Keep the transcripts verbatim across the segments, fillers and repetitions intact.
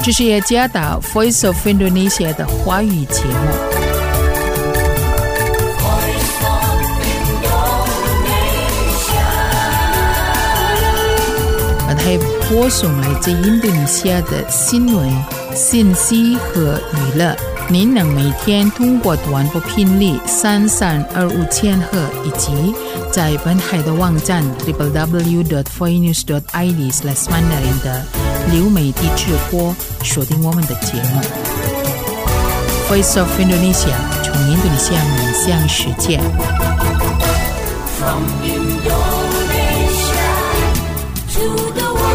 这是耶加达 Voice of Indonesia 的华语节目。它播送来自印度尼西亚的新闻、信息和娱乐。您能每天通过短波频率三三二五千赫，以及在本海的网站 double-u double-u double-u dot voinews dot i d slash mandarin 的流媒体直播锁定我们的节目。Voice of Indonesia 从印度尼西亚面向世界。From Indonesia to the world.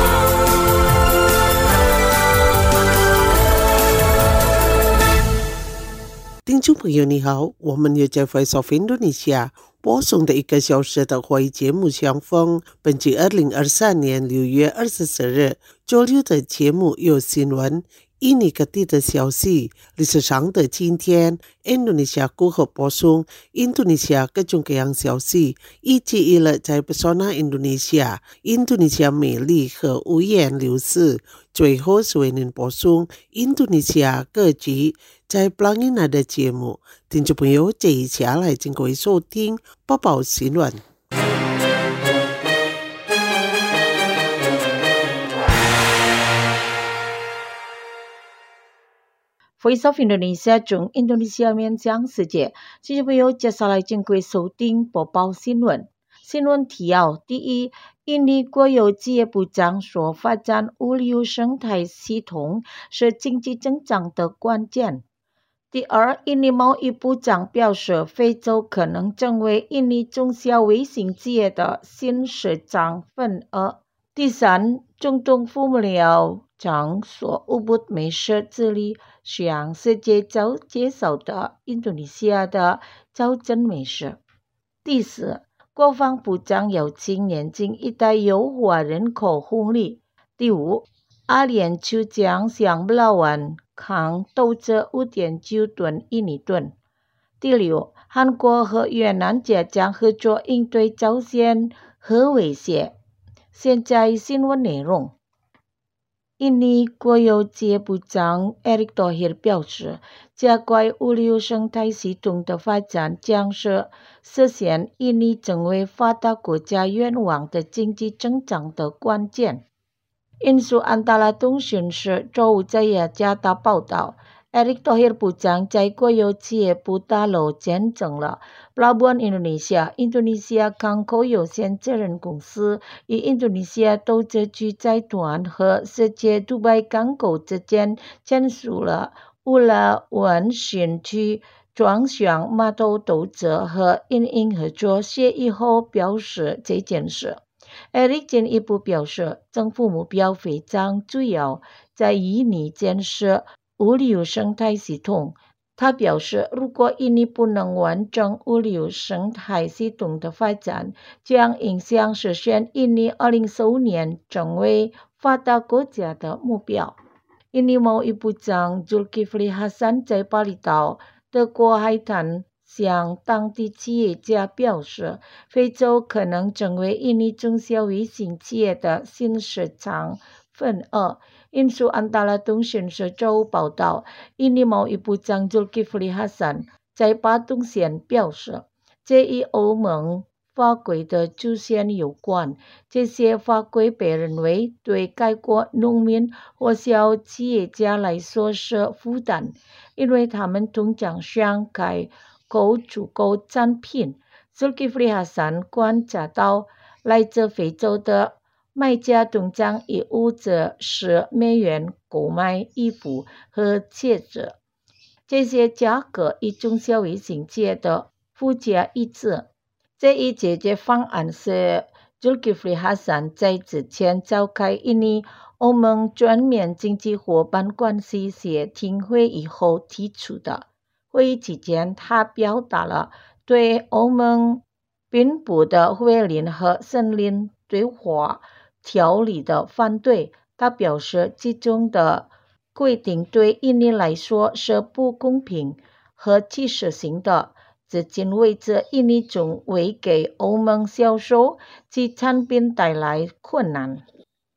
听众朋友你好，我们又在 Voice of Indonesia 播送的一个小时的华语节目相逢。本集二零二三年六月二十四日周六的节目有新闻、印尼各地的消息、历史上的今天、印度尼西亚过后播送印度尼西亚各种各样消息，以及娱乐在 Pesona Indonesia、印度尼西亚美丽和五颜六色。最后是为您播送印度尼西亚各局在 Pelangina 的节目。听众朋友，接下来请各位收听播报新闻。 Voice of Indonesia 从印度尼西亚面向世界，听众朋友，接下来请各位收听播报新闻。新闻提要：第一，印尼国有企业部长说，发展物流生态系统是经济增长的关键。第二，印尼贸易部长表示，非洲可能成为印尼中小微型企业的新市场份额。第三，总统府幕僚长说，乌布美食致力向世界介绍的印度尼西亚的早晨美食。第四，国防部长邀请年轻一代优化人口红利。第五，阿联酋将向melawan抗斗者 五点九 吨印尼盾。第六，韩国和越南皆将合作应对朝鲜核威胁。现在新闻内容。印尼国有企业部长 Erick Thohir 表示，加快物流生态系统的发展将是实现印尼成为发达国家愿望的经济增长的关键。印度安达拉通讯社周五在雅加达报道， Erick Thohir 部长在国有企业部大楼见证了 Pelabuhan Indonesia 印度尼西亚港口有限责任公司与印度尼西亚投资局财团和世界杜拜港口之间签署了乌拉湾新区转向码头投资和运营合作协议后表示这件事。Erick 进一步表示，政府目标非常主要，在印尼建设物流生态系统。他表示，如果印尼不能完成物流生态系统的发展，将影响实现印尼二零四五年成为发达国家的目标。印尼贸易部长 Zulkifli Hasan 在巴厘岛德国海滩向当地企业家表示，非洲可能成为印尼中小微型企业的新市场份额。印度安达拉通讯社周五报道，印尼贸易部长 Zulkifli Hasan 在巴东县表示，这与欧盟法规的出现有关。这些法规被认为对该国农民或小企业家来说是负担，因为他们通常向该购足够产品。Zulkifli Hasan 观察到，来自非洲的卖家通常以五至十美元购买衣服和鞋子，这些价格与中小微型企业的附加一致。这一解决方案是 Zulkifli Hasan 在之前召开印尼欧盟全面经济伙伴关系协定会议后提出的。会议期间，他表达了对欧盟颁布的惠林和森林对话条例的反对。他表示，其中的规定对印尼来说是不公平和歧视性的。至今为止，印尼总未给欧盟销售其产品带来困难。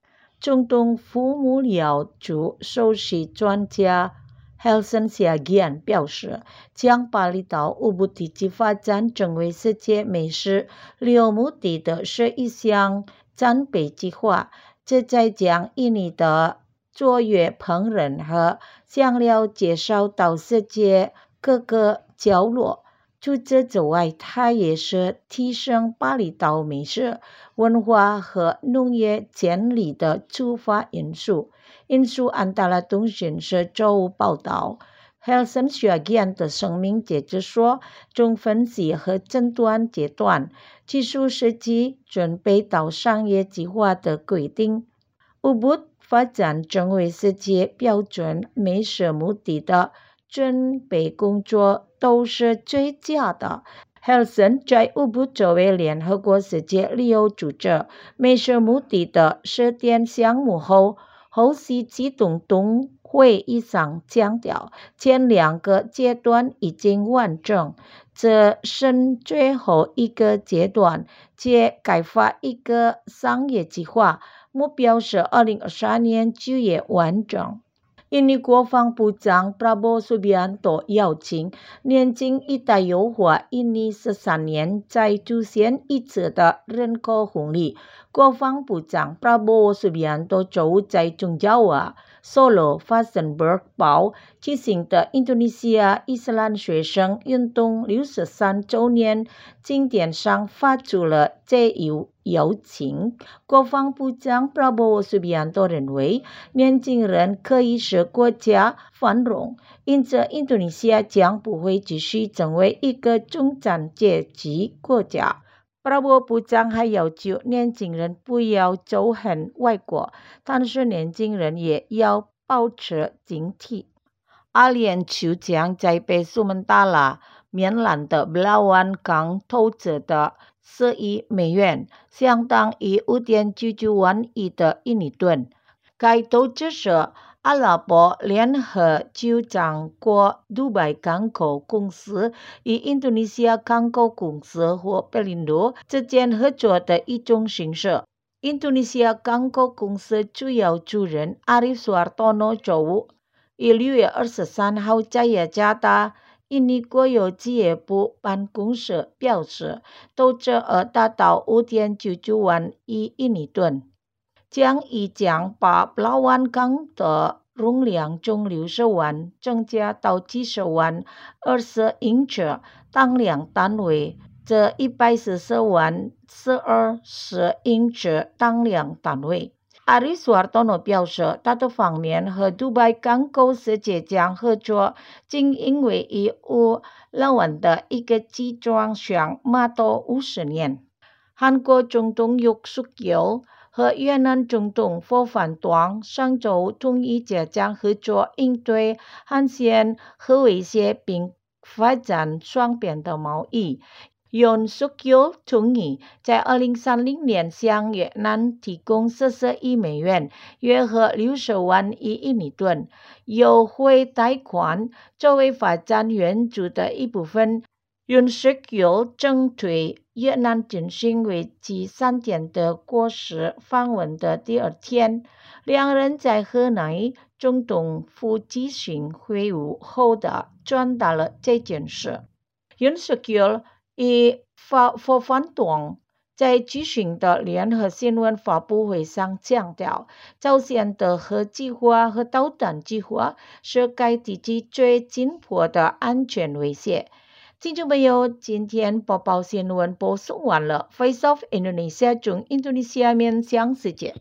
中东父母疗组首席专家 Helson Siagian 表示，将巴厘岛乌布地区发展成为世界美食有目的的是一项战备计划，旨在将印尼的卓越烹饪和香料介绍到世界各个角落。除此之外，它也是提升巴厘岛美食文化和农业潜力的出发因素。因素安大略通讯社周五报道 Helson Siagian 的声明解释说，从分析和诊断阶段，技术设计准备到商业计划的规定，乌布发展成为世界标准美食目的的准备工作都是最佳的。Helson 在乌布作为联合国世界旅游组织美食目的的试点项目后，后续启动冬会议上强调，前两个阶段已经完成，这是最后一个阶段，且开发一个商业计划，目标是二零二三年九月完成。印尼国防部长 Prabowo Subianto 邀请年轻一代优化印尼十三年再出现一次的人口红利。国防部长 Prabowo Subianto 周五在中爪哇、Solo、Vasenburg 堡举行的印度尼西亚伊斯兰学生运动六十三周年庆典上发出了这一邀请。国防部长 Prabowo Subianto 认为，年轻人可以使国家繁荣，因此印度尼西亚将不会继续成为一个中产阶级国家。Prabowo 部长还要求年轻人不要仇恨外国，但是年轻人也要保持警惕。阿联酋将在被苏门答腊棉兰的 Belawan 港投资的四亿美元，相当于 五点九九万亿的印尼盾。该投资是阿拉伯联合酋长国杜拜港口公司与印度尼西亚港口公司和Pelindo之间合作的一种形式。印度尼西亚港口公司主要主任 Arief Suartono 周五于六月二十三号在雅加达印尼国有企业部办公室表示，投资额达到 五点九九万亿印尼盾，将已将把Belawan港的容量从六十万增加到七十万二十英尺当量单位，这一百四十万十二十英尺当量单位。Arief Suartono 表示，他的方面和杜拜港口世界将合作，仅因为以乌拉万的一个集装箱码头五十年。韩国总统윤석열和越南总统phô Phan Tuong上周同意加强合作，应对罕见和威胁并发展双边的贸易。윤석열同意在二零三零年向越南提供四十亿美元，约合六十万亿印尼盾优惠贷款，作为发展援助的一部分。윤석열正对越南进行为期三天的国事访问的第二天，两人在河内总统府举行会晤后的传达了这件事。윤석열与phô Phan Tuong在举行的联合新闻发布会上强调，朝鲜的核计划和导弹计划是该地区最紧迫的安全威胁。听众朋友，今天播报新闻播送完了。Voice of Indonesia 从印度尼西亚面向世界。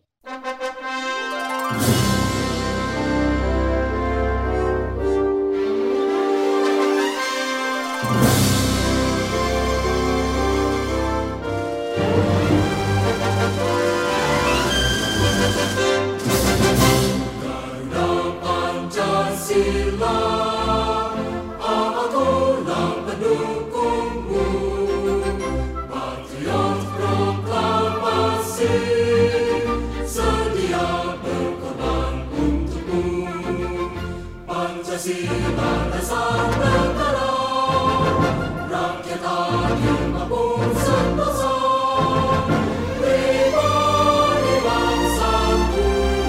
Bangsa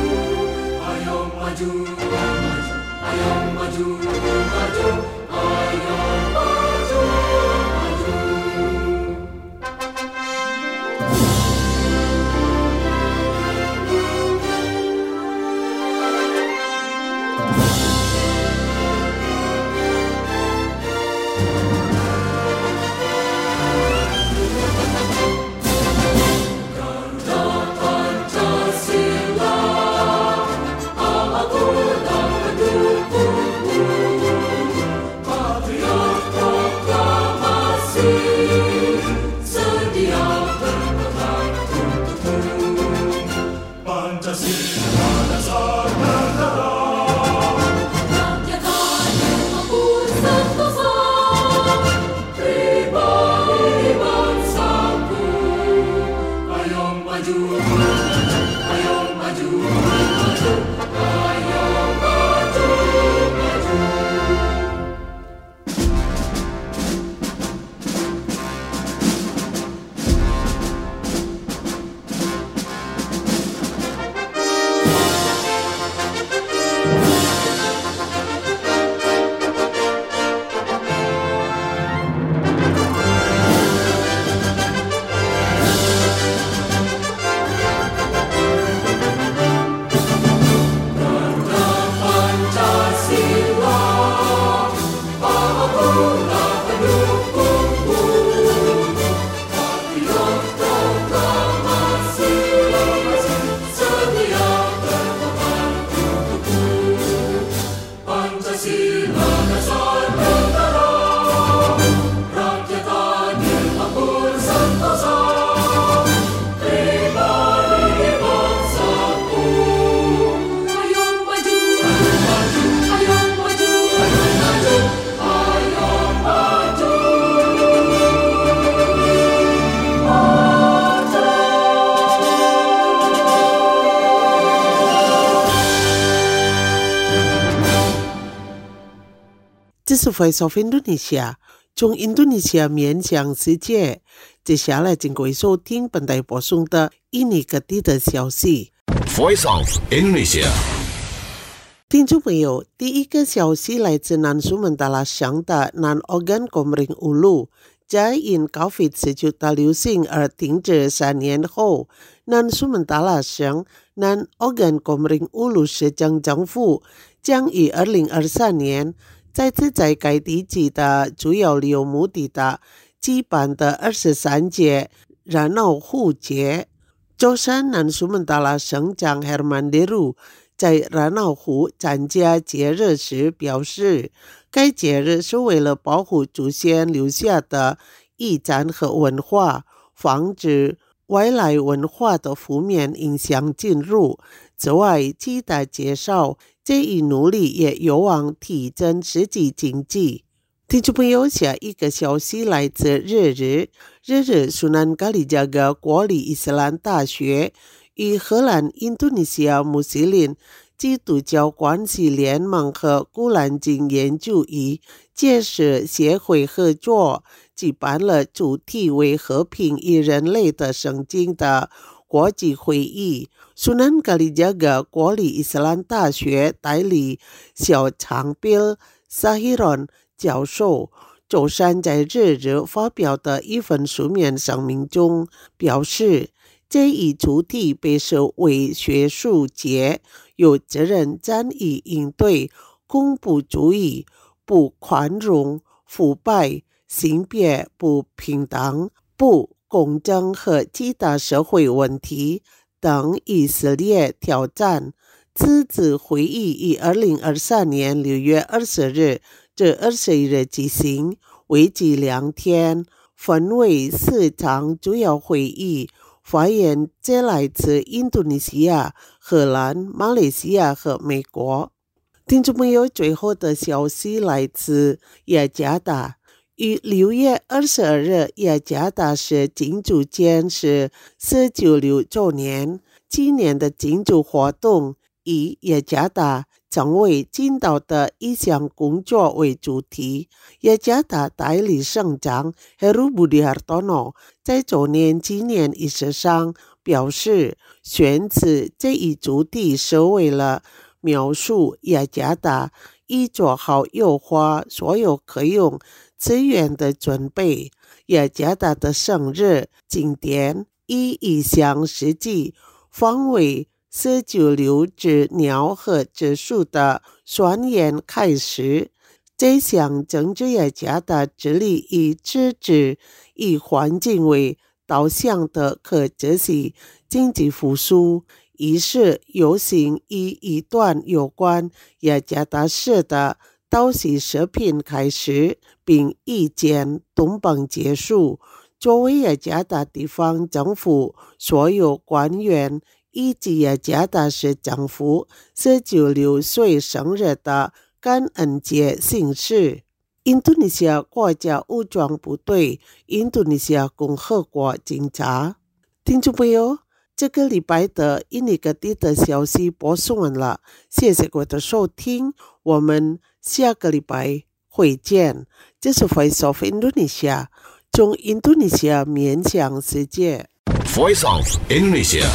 是 Voice of Indonesia， 从印度尼西亚面向世界。接下来请各位收听本台播送的印尼各地的消息。 Voice of Indonesia。 听众朋友，第一个消息来自南苏门答腊省的南奥根贡林乌鲁，在因 COVID 十九 的流行而停止三年后，南苏门答腊省南奥根贡林乌鲁市政政府将于二零二三年再次在该地区的主要旅游目的地举办的二十三届热闹湖节。舟山南苏门答腊省长 Herman Deru 在热闹湖参加节日时表示，该节日是为了保护祖先留下的遗产和文化，防止外来文化的负面影响进入。此外，记得介绍这一努力也有望提振实际经济。听众朋友，下一个消息来自日日。日日苏南加里加格国立伊斯兰大学与荷兰印度尼西亚穆斯林基督教关系联盟和古兰经研究与解释协会合作，举办了主题为和平与人类的圣经的国际会议。苏南加里加格国立伊斯兰大学代理小长标萨希伦教授周三在日日发表的一份书面声明中表示，这一主题被视为学术界有责任战役应对恐怖主义、不宽容、腐败、性别不平等、不公正和其他社会问题等一系列挑战。此次会议于二零二三年六月二十日至二十一日举行，为期两天，分为四场主要会议。发言者来自印度尼西亚、荷兰、马来西亚和美国。听众朋友，最后的消息来自雅加达。于六月二十二日，雅加达市庆祝建设十九六周年，今年的庆祝活动以雅加达成为尽到的一项工作为主题。雅加达代理省长 Heru Budi Hartono 在周年纪念仪式上表示，选择这一主题是为了描述雅加达已做好优化所有可用资源的准备。雅加达的生日景点以一项实际方位十九六只鸟和植树的宣言开始，这项政治雅加达致力于支持以环境为导向的可持续经济复苏。仪式游行以一段有关雅加达市的岛系视频开始，并一见东奔结束。作为雅加达地方政府所有官员以及雅加达市政府十九六岁生日的感恩节形式。印度尼西亚国家武装部队、印度尼西亚共和国警察。听众朋友，这个礼拜的印尼各地的消息播送完了，谢谢各位的收听，我们下个礼拜会见。这是 Voice of Indonesia， 从印度尼西亚面向世界。 Voice of Indonesia。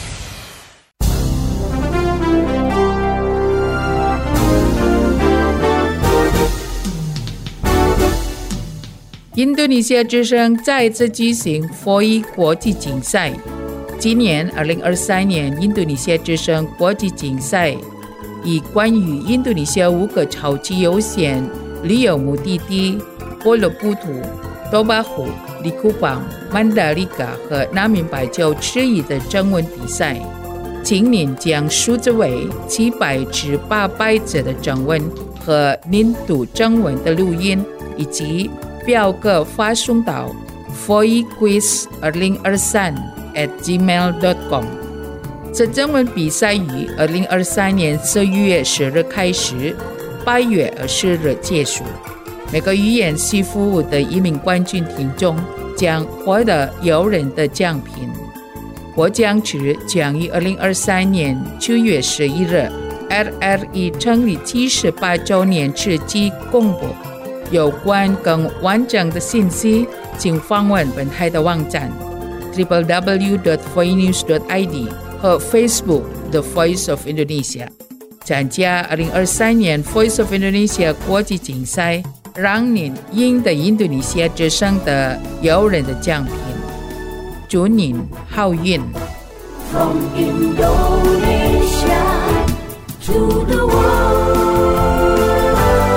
印度尼西亚之声再次举行 F O I 国际竞赛。今年二零二三年印度尼西亚之声国际竞赛以关于印度尼西亚五个超级优先旅游目的地波罗布图、多巴湖、利库邦、曼达利嘎和南明白州之一的征文比赛。今年将数字为七百至八百字的征文和年度征文的录音，以及表格发送到 f o i quiz 二零二三 at gmail dot com。 这征文比赛于二零二三年十一月十日开始，八月二十日结束。每个语言系服务的一名冠军听众将获得诱人的奖品。获奖日将于二零二三年九月十一日 R R E 成立七十八周年之际公布。 有关更完整的信息，请访问本台的网站 double-u double-u double-u dot voinews dot i d 和 Facebook The Voice of Indonesia。参加二零二三年 Voice of Indonesia 国际竞赛，让您赢得印度尼西亚之声的诱人的奖品。祝您好运。 From Indonesia to the world.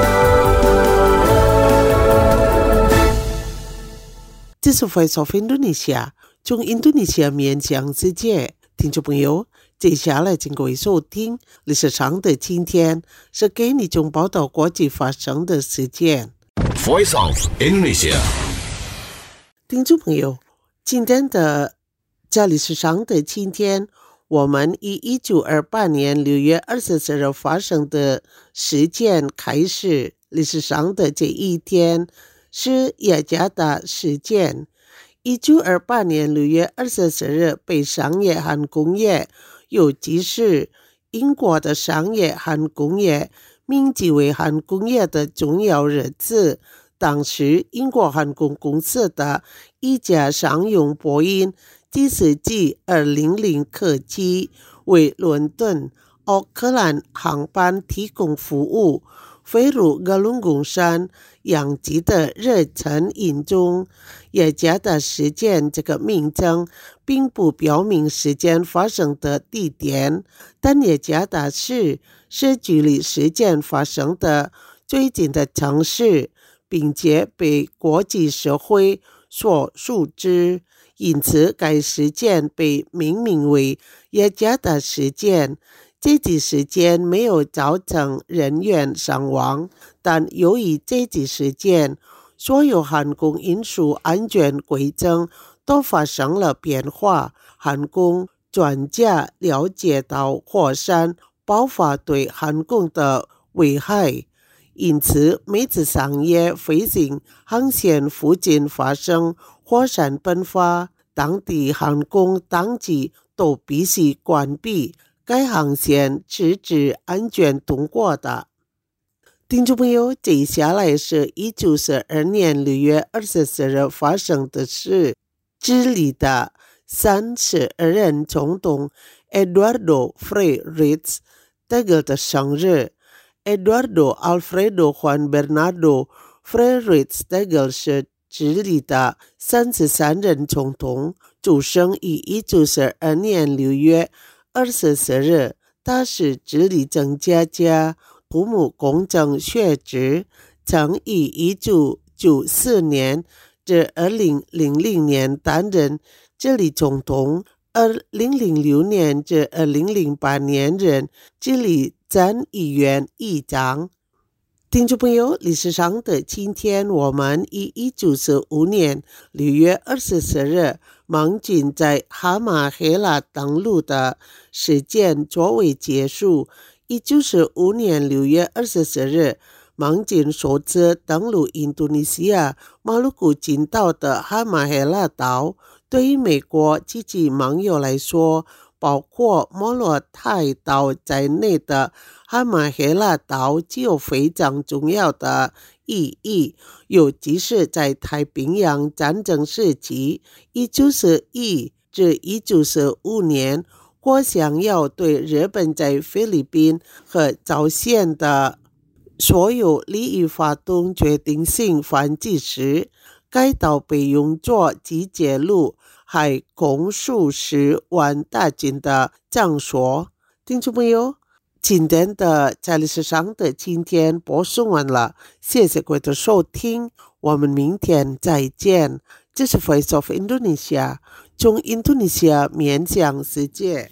This is Voice of Indonesia， 从印度尼西亚面向世界。听众朋友，接下来请各位收听历史上的今天，是给你从报道国际发生的事件。 Voice of Indonesia。 听众朋友，今天的在历史上的今天，我们以一九二八年六月二十四日发生的事件开始。历史上的这一天是雅加达事件。一九二八年六月二十四日，被商业和工业，尤其是英国的商业和工业铭记为航空业的重要日子。当时英国航空公司的一架商用波音第四机二零零客机为伦敦、奥克兰航班提供服务，飞入格伦贡山洋基的热忱引中。雅加达事件这个名称并不表明事件发生的地点，但雅加达市是距离事件发生的最近的城市，并且被国际社会所熟知，因此该事件被命名为雅加达事件。这起事件没有造成人员伤亡，但由于这起事件，所有航空运输安全规则都发生了变化。航空专家了解到火山爆发对航空的危害，因此每次商业飞行航线附近发生火山喷发，当地航空当局都必须关闭该航线，直至安全通过的。听众朋友，接下来是一九四二年六月二十四日发生的事。智利的三十二任总统 Eduardo Frei Ruiz-Tagle 的生日。Eduardo Alfredo Juan Bernardo Frei Ruiz-Tagle 是智利的三十三任总统，出生于一九四二年六月二十四日。他是智利政治家，土木工程学者，曾于一九九四年至二零零零年担任智利总统，二零零六年至二零零八年任智利参议院议长。听众朋友，历史上的今天，我们以一九四五年六月二十四日盟军在哈马黑拉登陆的事件作为结束。一九四五年六月二十四日，盟军首次登陆印度尼西亚马鲁古群岛的哈马黑拉岛。对于美国及其盟友来说，包括摩洛泰岛在内的哈马黑拉岛具有非常重要的意义，尤其是在太平洋战争时期。一九四一至一九四五年，或想要对日本在菲律宾和朝鲜的所有利益发动决定性反击时，该岛被用作集结陆海空数十万大军的场所。听众朋友，今天的在历史上的今天播送完了，谢谢各位的收听，我们明天再见。这是 Voice of Indonesia， 从印度尼西亚面向世界。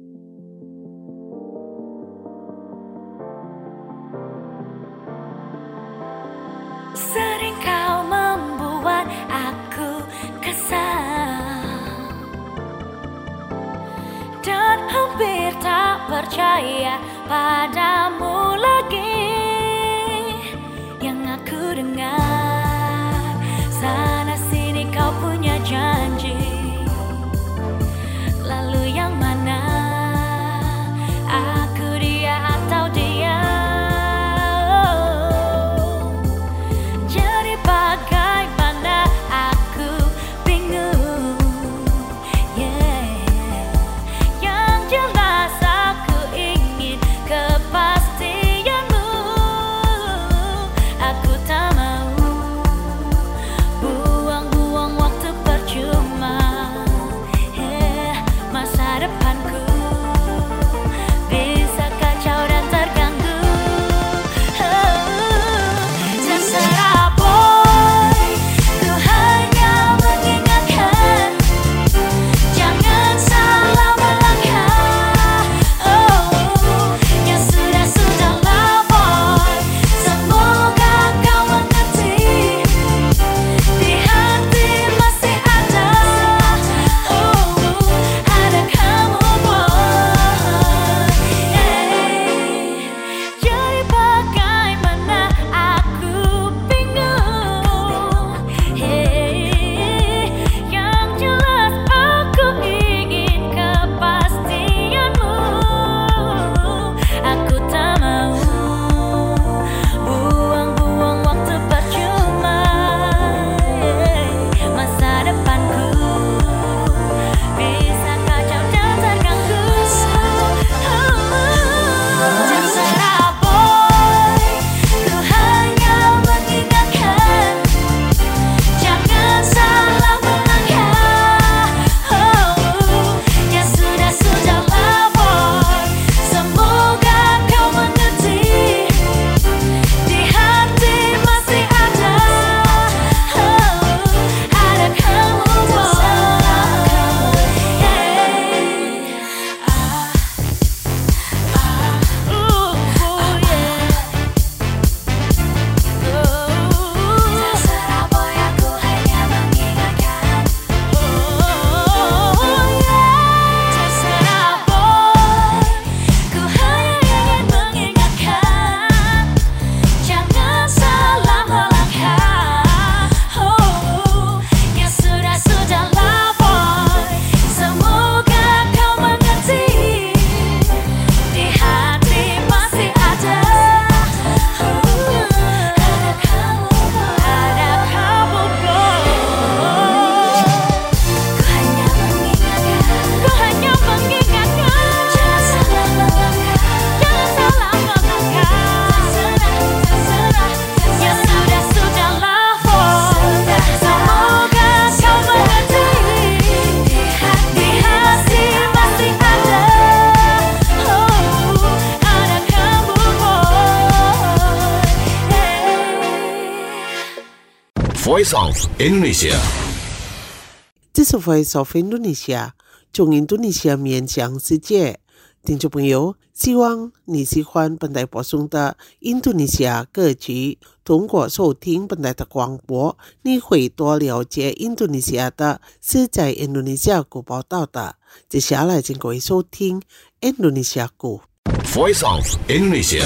Sering kau membuat aku kesal dan hampir tak percaya padamu lagi. Yang aku dengar sana sini kau punya janji, lalu yang mana aku dia atau dia? Voice of Indonesia。 这是 Voice of Indonesia， 从印度尼西亚面向世界。听众朋友，希望你喜欢本台播送的印度尼西亚歌曲。通过收听本台的广播，你会多了解印度尼西亚的是在印度尼西亚鼓报道的。接下来请各位收听印度尼西亚鼓。 Voice of Indonesia。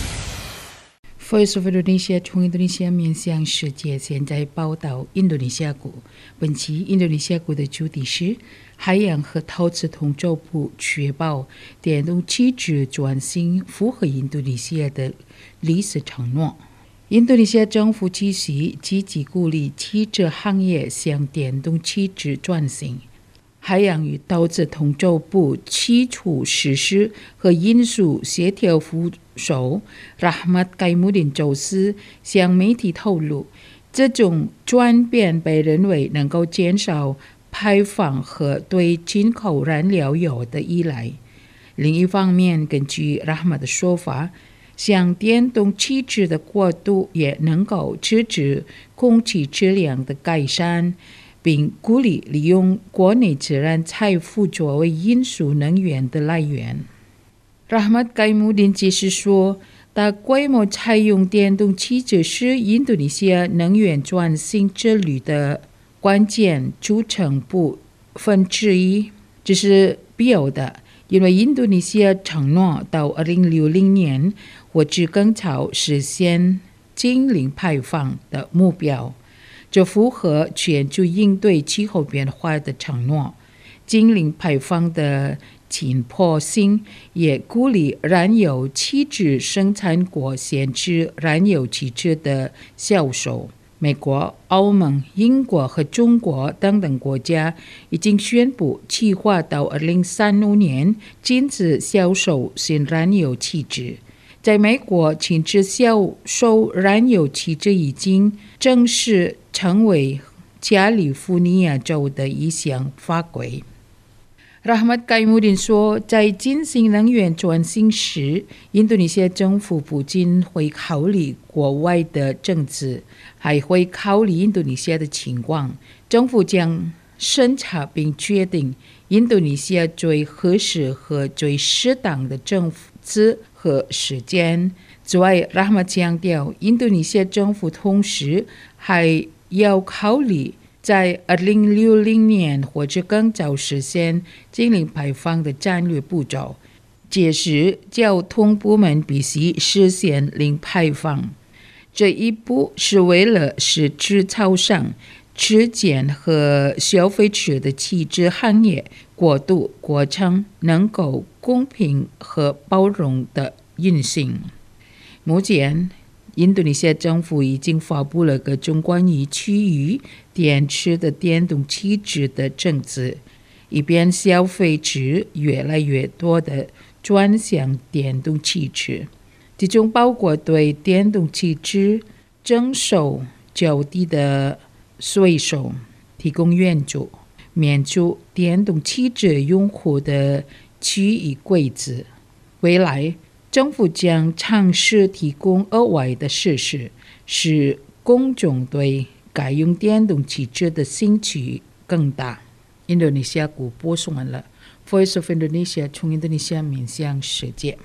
Voice of Indonesia 从印度尼西亚面向世界，现在报道印度尼西亚鼓。本期印度尼西亚鼓的主题是海洋和陶瓷同舟部确保电动汽车转型符合印度尼西亚的历史承诺。印度尼西亚政府继续积极鼓励汽车行业向电动汽车转型。海洋与陶瓷同舟部起初实施和因素协调副手 Rahmat Kaimuddin 宙斯向媒体透露，这种转变被认为能够减少排放和对进口燃料油的依赖。另一方面，根据 Rahmat 的说法，向电动汽车的过渡也能够支持空气质量的改善，并鼓励利用国内自然财富作为因素能源的来源。Rahmat Kaimuddin 解释说，大规模采用电动汽车是印度尼西亚能源转型之旅的关键组成部分之一，这是必要的，因为印度尼西亚承诺到二零六零年或至更早实现净零排放的目标，这符合全球应对气候变化的承诺。净零排放的紧迫性也鼓励燃油汽车生产国限制燃油汽车的销售。美国、欧盟、英国和中国等等国家已经宣布计划到二零三五年禁止销售新燃油汽车。在美国，禁止销售燃油汽车已经正式成为加利福尼亚州的一项法规。Rahmat Kaimuddin 说，在进行能源转型时，印度尼西亚政府不仅会考虑国外的政治，还会考虑印度尼西亚的情况。政府将审查并决定印度尼西亚最合适和最适当的政策和时间。此外， Rahmat 强调，印度尼西亚政府同时还要考虑在二零六零年或者更早实现净零排放的战略步骤，届时交通部门必须实现零排放。这一步是为了使制造商、车检和消费者的汽车行业过渡过程能够公平和包容的运行。目前，印度尼西亚政府已经发布了各种关于区域电池的电动汽车的政策，以便消费者越来越多的转向电动汽车。其中包括对电动汽车征收较低的税收，提供援助，免除电动汽车用户的区域规则。未来，政府将尝试提供额外的设施，使公众对改用电动汽车的兴趣更大。印度尼西亚鼓播送完了 Voice of Indonesia 从印度尼西亚面向世界。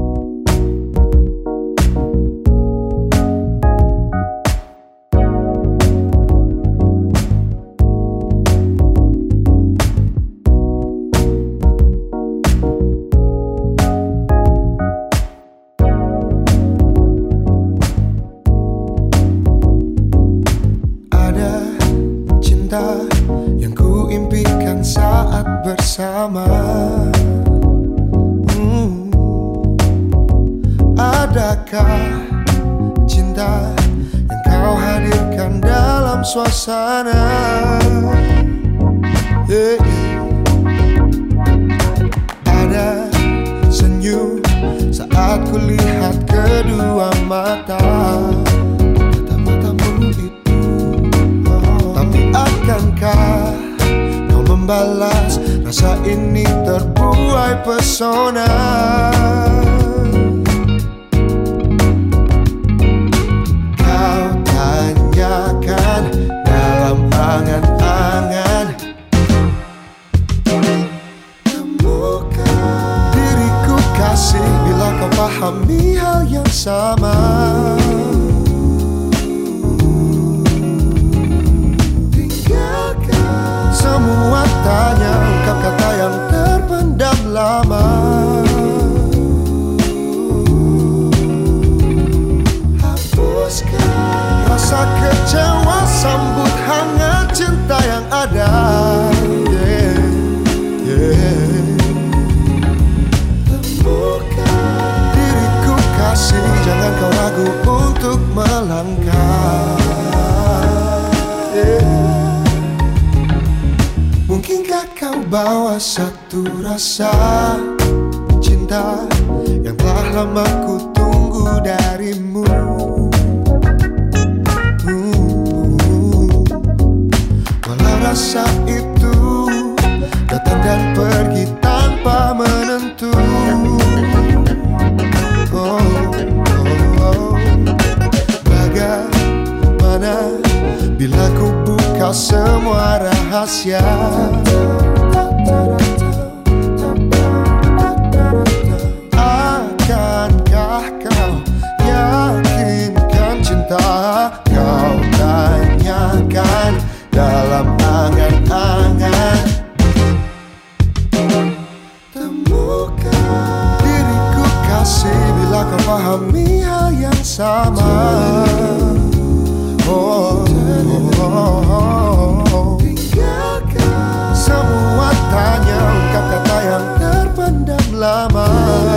Yang ku impikan saat bersama, hmm. Adakah cinta yang kau hadirkan dalam suasana, yeah, yeah. Ada senyum saat ku lihat kedua mata, mata-matamu itu. Akankah kau membalas rasa ini terbuai pesona? Kau tanyakan membawa satu rasa cinta yang telah lama ku tunggu darimu. Walau rasa itu datang dan pergi tanpa menentu. Oh, oh, oh. Bagaimana bila ku buka semua rahasia? Akankah kau yakinkan cinta? Kau tanyakan dalam angan-angan. Temukan diriku kasih bila kau pahami hal yang sama. Oh, oh, oh, oh. Tinggalkan semua tanya, ungkap kata yang terpendam lama.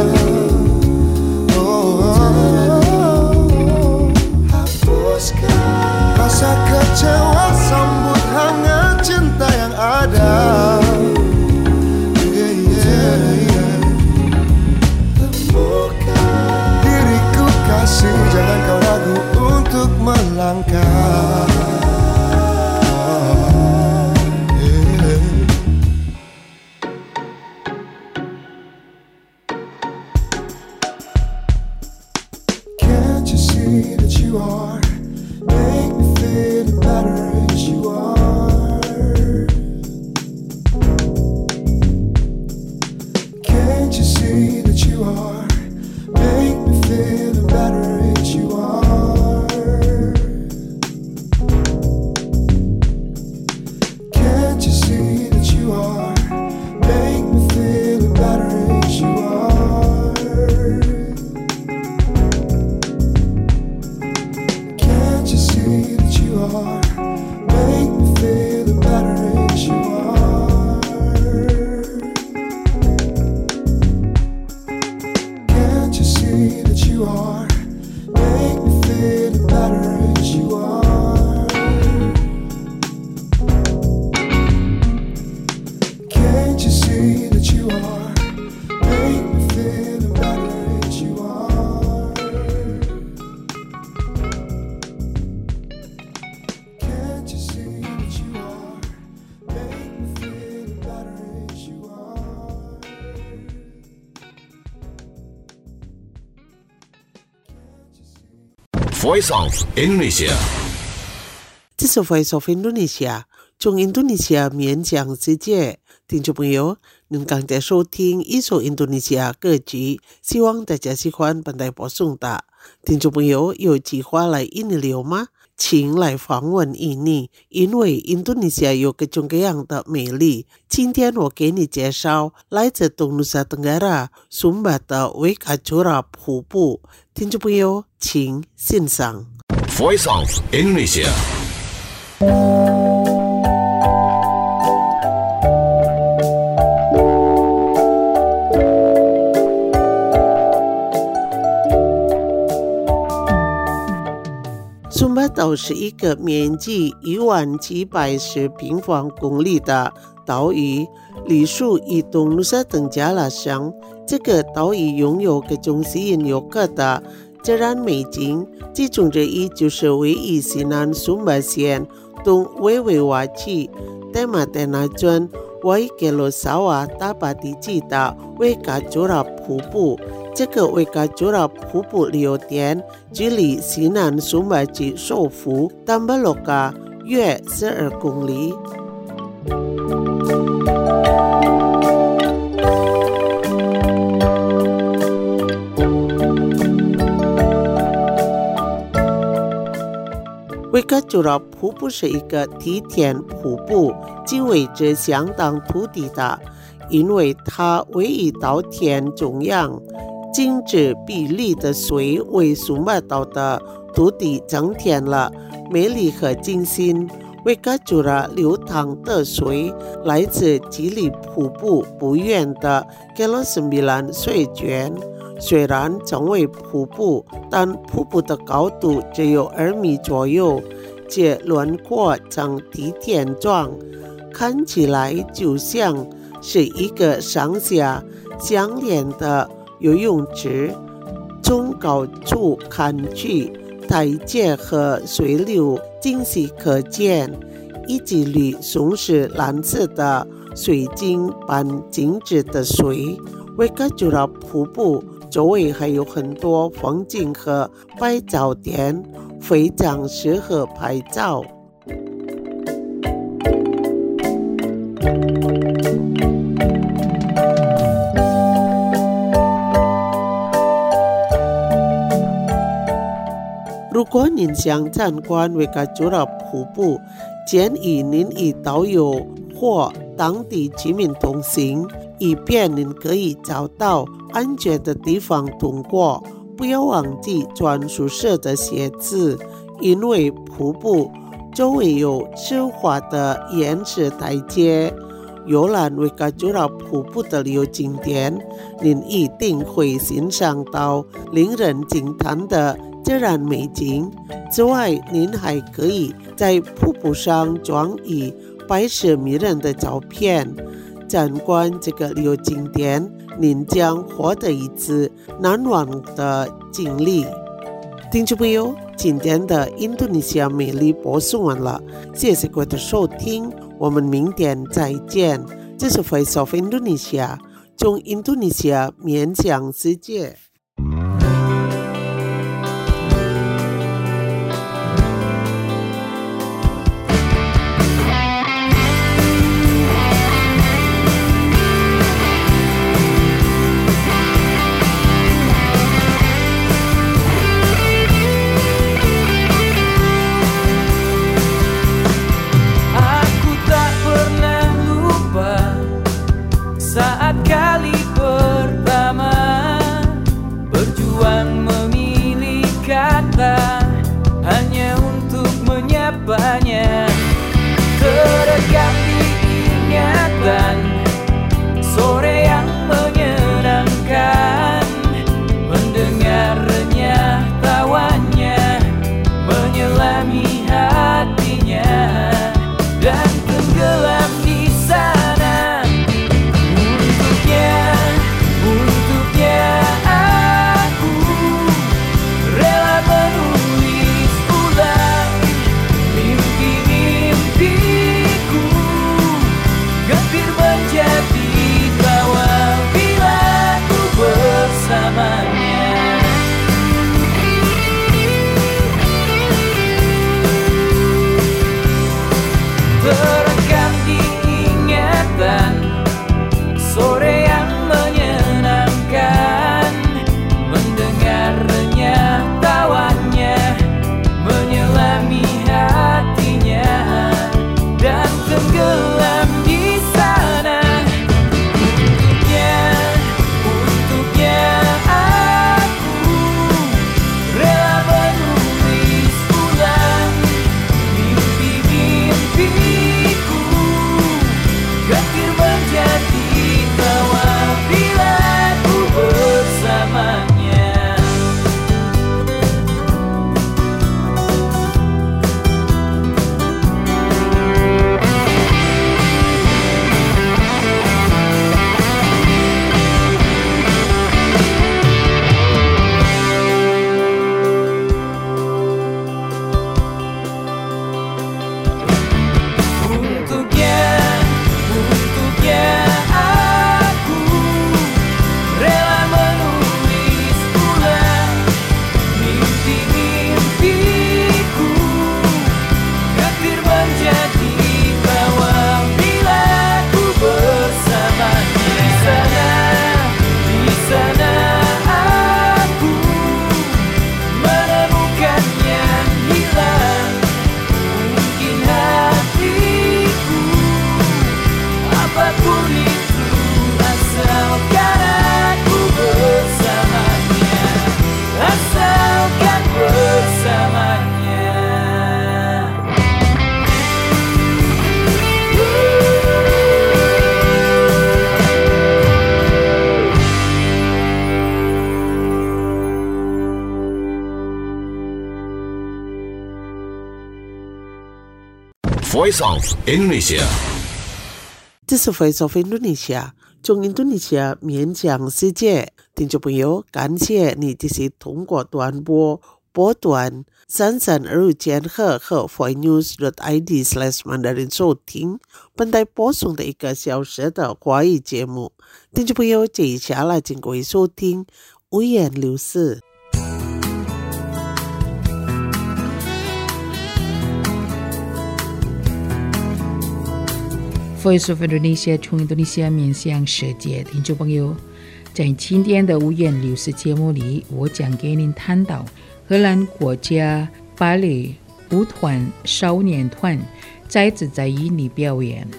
Oh, oh, oh. Hapuskan rasa kecewa, sambut hangat cinta yang ada. Yeah, yeah, yeah. Temukan diriku kasih, jangan kau ragu untuk melangkah. Can't you see that you are? Make me feel better as you are. Can't you see that you are? Make me feel better as you are. Can't you see that you are? Make me feel better as you are. Can't you see that you are? Make me feel better as you are. Can't you see that you are? Make me feel better as you are. Can't you see that you are? Make me feel better as you are. Can't you see that you are? Make me feel better as you are. Voice of Indonesia. 这是 Voice of Indonesia 中印度尼西亚绵讲世界。听众朋友，您刚才收听一首印度尼西亚歌曲，希望大家喜欢本台播送的。听众朋友有计划来印尼旅游吗？请来访问印尼，因为印度尼西亚有各种各样的美丽。今天我给你介绍来自东努沙登加拉苏姆巴的维卡朱拉瀑布。听众朋友，请欣赏。 Voice of Indonesia. Sumba 岛是一个面积一万七百十平方公里的岛屿，隶属于东努沙登加拉省。这个岛屿拥有各种吸引游客的自然美景，其中之一就是位于西南苏姆巴县东维维瓦区戴马戴纳镇维格罗萨瓦大巴地区的维卡朱拉瀑布。这个维卡朱拉瀑布旅游点距离西南苏姆巴区首府丹巴洛卡约十二公里。维卡朱拉瀑布是一个梯田瀑布，其位置相当土地的，因为它位于稻田中央。精致比例的水为苏姆巴岛的土地增添了美丽和精心。维卡朱拉流淌的水来自吉里瀑布不远的格罗斯米兰水泉。虽然成为瀑布，但瀑布的高度只有二米左右，且轮廓呈梯田状，看起来就像是一个上下相连的游泳池，从高处看去，台阶和水流清晰可见。一级里总是蓝色的水晶般静止的水。维加朱拉瀑布周围还有很多风景和拍照点，非常适合拍照。如果您想参观维加朱拉瀑布，建议您与导游或当地居民同行，以便您可以找到安全的地方通过。不要忘记穿舒适的鞋子，因为瀑布周围有湿滑的岩石台阶。游览维加朱拉瀑布的旅游景点，您一定会欣赏到令人惊叹的自然美景。此外，您还可以在瀑布上装以拍摄迷人的照片。参观这个旅游景点，您将获得一次难忘的经历。听众朋友，今天的印度尼西亚美丽播送完了，谢谢各位的收听，我们明天再见。这是 Voice of Indonesia， 从印度尼西亚面向世界。 Banyak terekam diingatan sore yang menyenangkan, mendengar renyah tawanya menyelami hatinya dan tenggelam di sana. Untuknya, untuknya aku rela menulis ulang mimpi-mimpiku, gempir menjadi kawal bila ku bersamanya. Terekam diingatan sore yang menyenangkan, mendengar renyah tawanya menyelami hatinya dan tenggelam di sana. Untuknya, untuknya aku rela menulis ulang mimpi-mimpiku, gempir menjadi kawal bila ku bersamanya. Untuknya, untuknya aku rela menulis ulang mimpi-mimpiku, gempir menjadi kawal bila ku bersamanya. Di sana, di sana aku menemukannya hilang, mungkin hatiku apapun itu, asalkan aku bersamanya, asalkan bersamanya. Voice of Indonesia. 这是 Voice of Indonesia 中印度尼西亚面向世界。听众朋友，感谢你继续通过短波波段三三二五千赫和 voicenews.id slash mandarin 收听本台播送的一个小时的华语节目。听众朋友，接下来请各位收听五颜六色。 Voice of Indonesia 从印度尼西亚面向世界，听众朋友，在今天的五颜六色节目里，我将给您谈到荷兰国家芭蕾舞团少年团再次在印尼表演。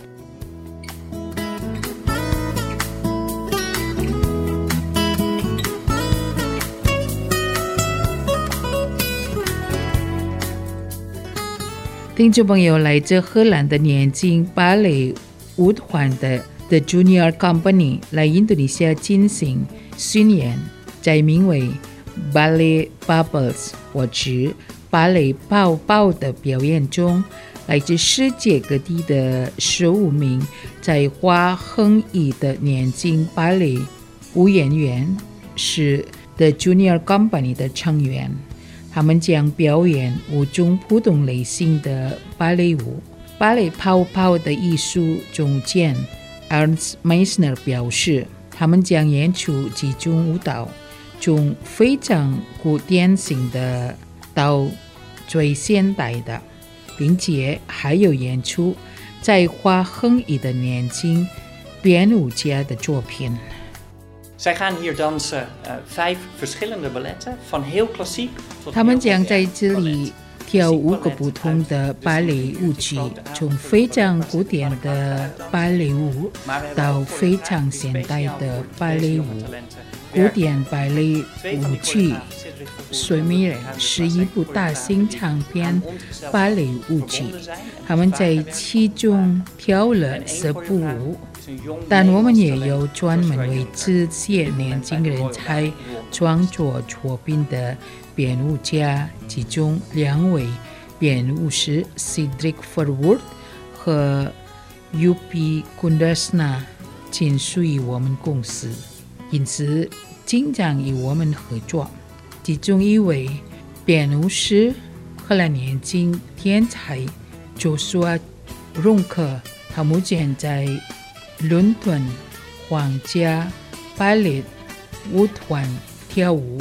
听众朋友，来自荷兰的年轻芭蕾舞团的 The Junior Company 来印度尼西亚进行巡演，在名为 Ballet Bubbles 或者芭蕾泡泡的表演中，来自世界各地的十五名才华横溢的年轻芭蕾舞演员是 The Junior Company 的成员，他们将表演五种不同类型的芭蕾舞。芭蕾泡泡的艺术总监 Ernst Meissner 表示，他们将演出几种舞蹈，从非常古典型的到最现代的，并且还有演出才华横溢的年轻编舞家的作品。 Zij gaan hier dansen uh, vijf verschillende balletten, van heel klassiek tot 他们将在这里跳五个不同的芭蕾舞曲，从非常古典的芭蕾舞到非常现代的芭蕾舞。古典芭蕾舞曲《睡美人》是一部大型长篇芭蕾舞曲，他们在其中跳了十部舞。但我们也有专门为这些年轻人才创作作品的编舞家，其中两位编舞师 Cedric Forward 和 U P Kundasna 仅属于我们公司，因此经常与我们合作。其中一位编舞师荷兰年轻天才 Joshua Ronker， 他目前在伦敦皇家芭蕾舞团跳舞。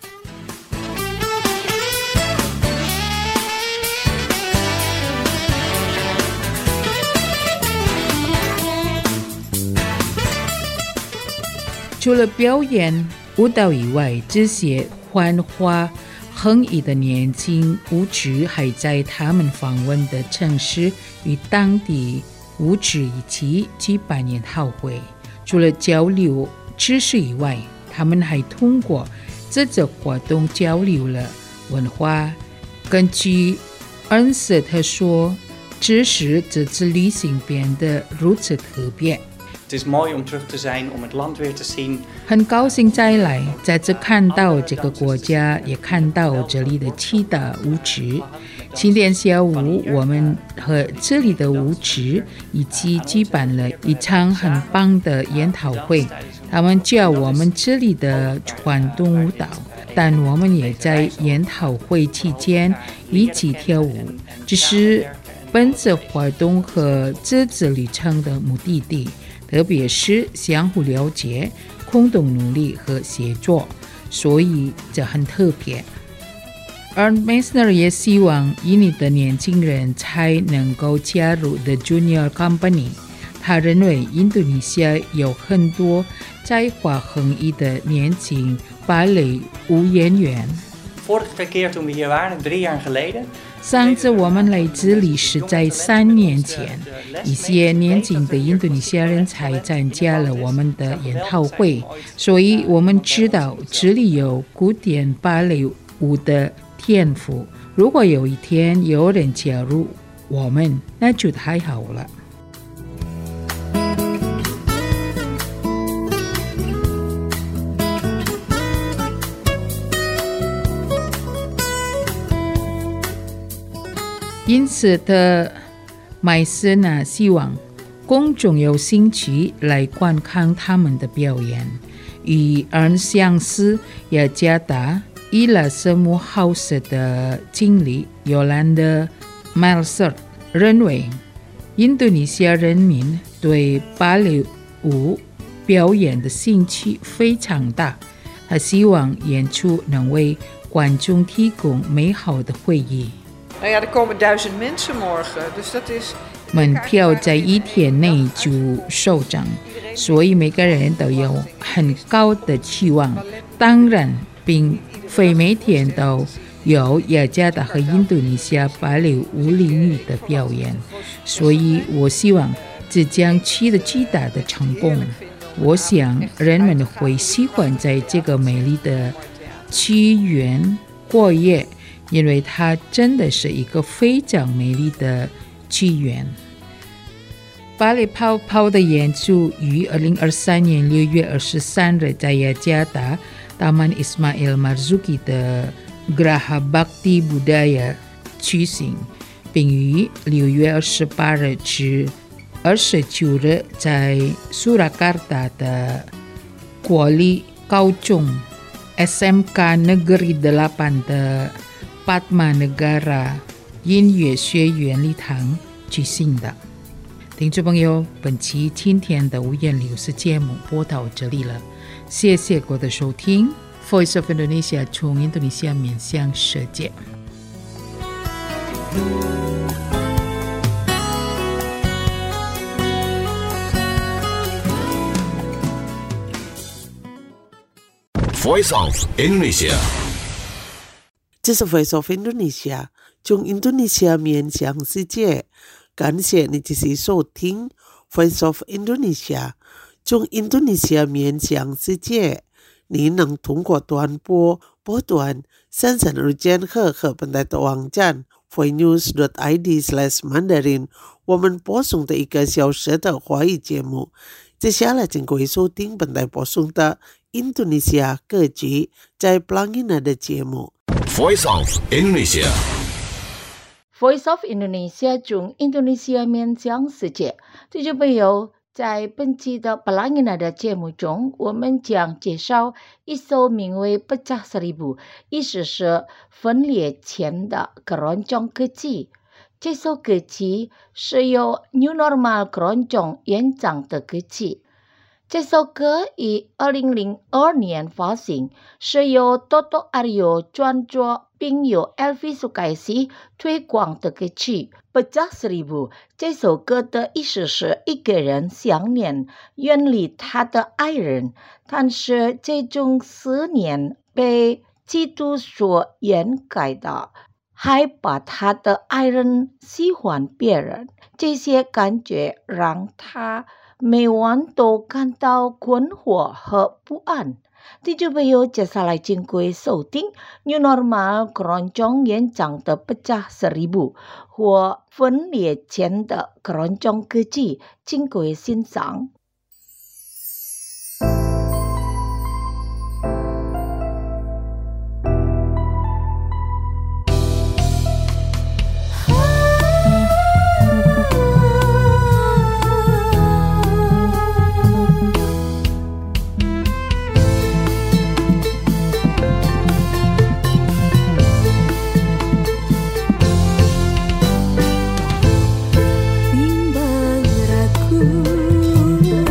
除了表演舞蹈以外，这些繁华横溢的年轻舞者还在他们访问的城市与当地舞者一起举办研讨会。除了交流知识以外，他们还通过这次活动交流了文化。根据恩斯特说，这使这次旅行变得如此特别。 Het is mooi om terug te zijn, om het land weer te zien. 很高兴再来，再次看到这个国家，也看到这里的其他舞者。今天下午，我们和这里的舞者一起举办了一场很棒的研讨会。他们教我们这里的传统舞蹈，但我们也在研讨会期间一起跳舞。这是本次活动和这次旅程的目的地。特别是相互了解、共同努力和协作，所以这很特别。而 Meissner 也希望印尼的年轻人才能够加入 The Junior Company。他认为印度尼西亚有很多才华横溢的年轻芭蕾舞演员。 Vorige keer toen we hier waren, drie jaar geleden. 上次我们来这里是在三年前，一些年轻的印度尼西亚人才参加了我们的研讨会，所以我们知道这里有古典芭蕾舞的天赋。如果有一天有人加入我们，那就太好了。因此的麦斯呢希望公众有兴趣来观看他们的表演。与恩相思雅加达伊拉瑟姆 House 的经理尤兰德 Melser 认为，印度尼西亚人民对芭蕾舞表演的兴趣非常大，他希望演出能为观众提供美好的回忆。 Nou ja, er komen duizend mensen morgen, dus dat is... 门票在一天内就售罄，所以每个人都有很高的期望。当然，并非每天都有雅加达和印度尼西亚芭蕾舞领域的表演，所以我希望这将取得巨大的成功。我想人们会喜欢在这个美丽的起源过夜，因为它真的是一个非常美丽的起源。芭蕾泡泡的演出于二零二三年六月二十三日在雅加达 Taman Ismail Marzuki 的 Graha Bhakti Budaya 举行，并于六月二十八日至二十九日在 Surakarta 的国立高中 S M K Negeri delapan 的 Padma Negara 音乐学院礼堂举行的。听众朋友，本期今天的五颜六色节目播到这里了，谢谢各位的收听。Voice of Indonesia 从印度尼西亚面向世界。 Voice of Indonesia， 这是 Voice of Indonesia 从印度尼西亚面向世界。感谢你继续收听 Voice of Indonesia 从印度尼西亚面向世界。你能通过短波波段三三二千赫和本台的网站 voinews dot i d slash mandarin 我们播送的一个小时的华语节目。接下来请各位收听本台播送的印度尼西亚歌曲在 Pelangina 的节目。 Voice of Indonesia， Voice of Indonesia 从印度尼西亚面向世界。听众朋友，在本期的 Pelangina 的节目中，我们将介绍一首名为《Pecah Seribu》，意思是分裂前的 keroncong 歌曲。这首歌曲是由 New Normal Keroncong 演唱的歌曲。这首歌于二零零二年发行，是由 Toto Aryo 创作并由 Elvi Sukaisi 推广的歌曲。Pecah Seribu 这首歌的意思是一个人想念远离他的爱人，但是这种思念被嫉妒所掩盖的，还把他的爱人喜欢别人，这些感觉让他每晚都感到困惑和不安。听众朋友，接下来请各位收听 New Normal Keroncong 演唱的 Pecah Seribu 或分裂前的 Keroncong 歌曲，请各位欣赏。 Bimbang ragu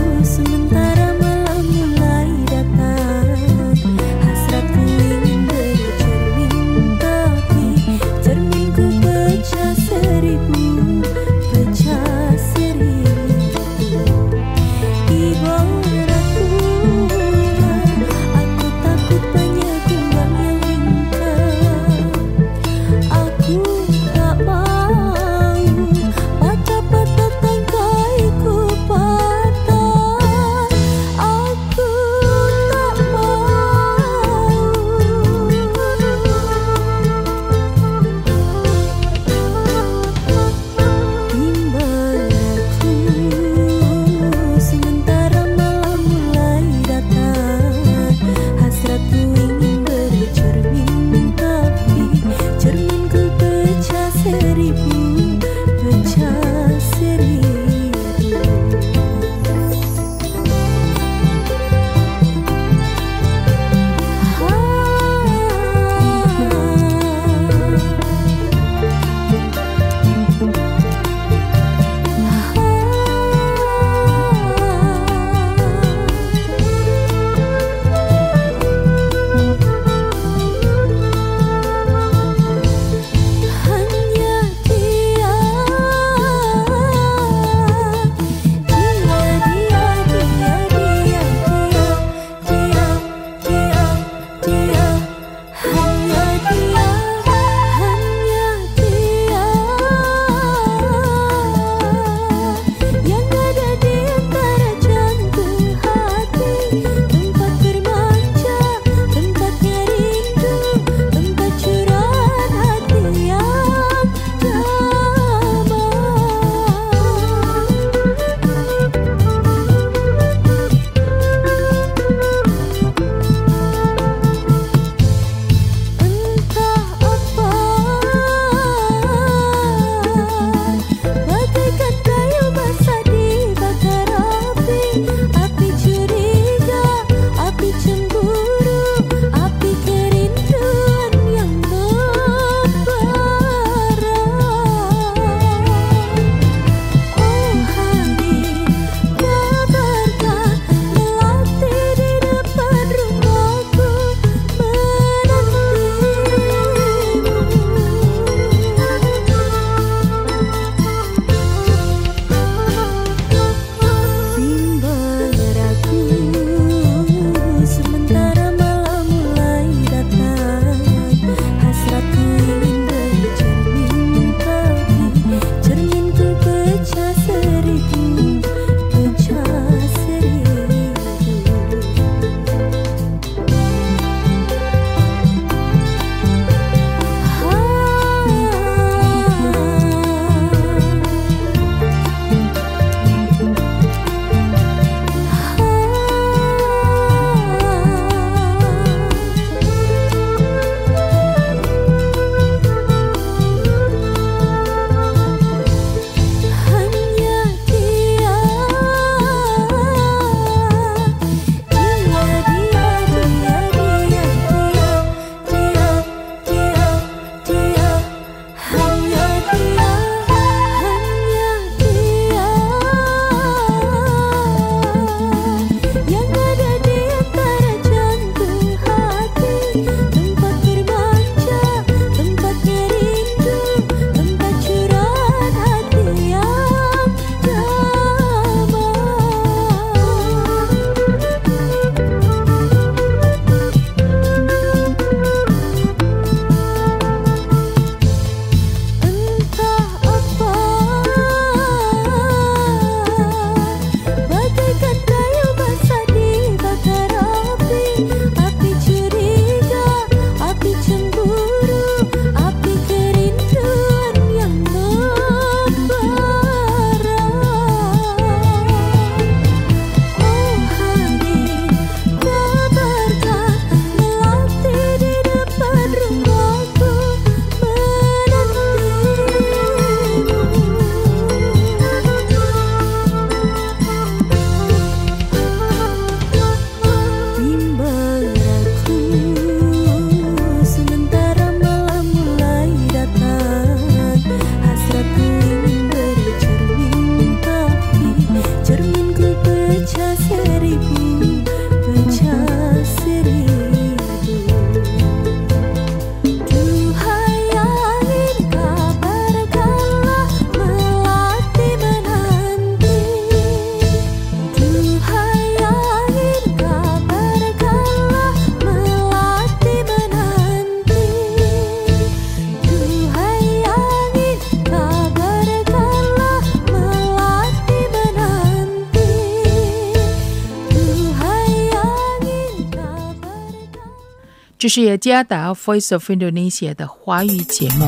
这是雅加达 Voice of Indonesia 的华语节目。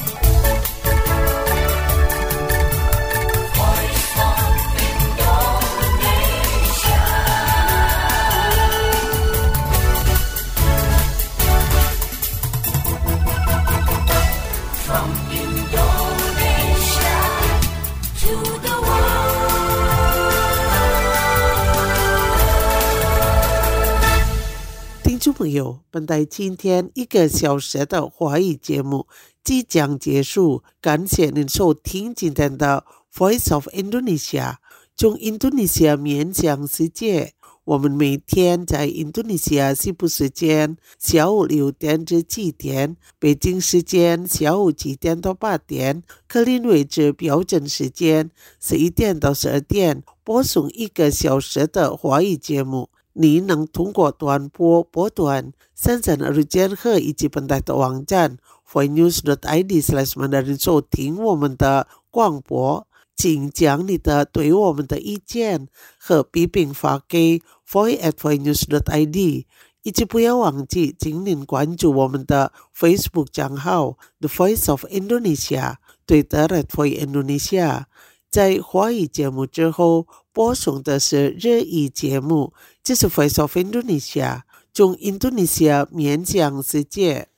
听众朋友，本台今天一个小时的华语节目即将结束，感谢您收听今天的 Voice of Indonesia， 从印度尼西亚面向世界。我们每天在印度尼西亚西部时间下午六点至七点，北京时间下午七点到八点，克林威治标准时间十一点到十二点，播送一个小时的华语节目。你能通过短波波段、深圳日间和以及本台的网站 voicenews dot i d slash mandarin 收听我们的广播。请将你的对我们的意见和批评发给 voice at voicenews dot i d， 以及不要忘记请您关注我们的 Facebook 账号 The Voice of Indonesia、Twitter at Voice Indonesia。在华语节目之后，播送的是日语节目，这是 Voice of Indonesia， 从印度尼西亚面向世界。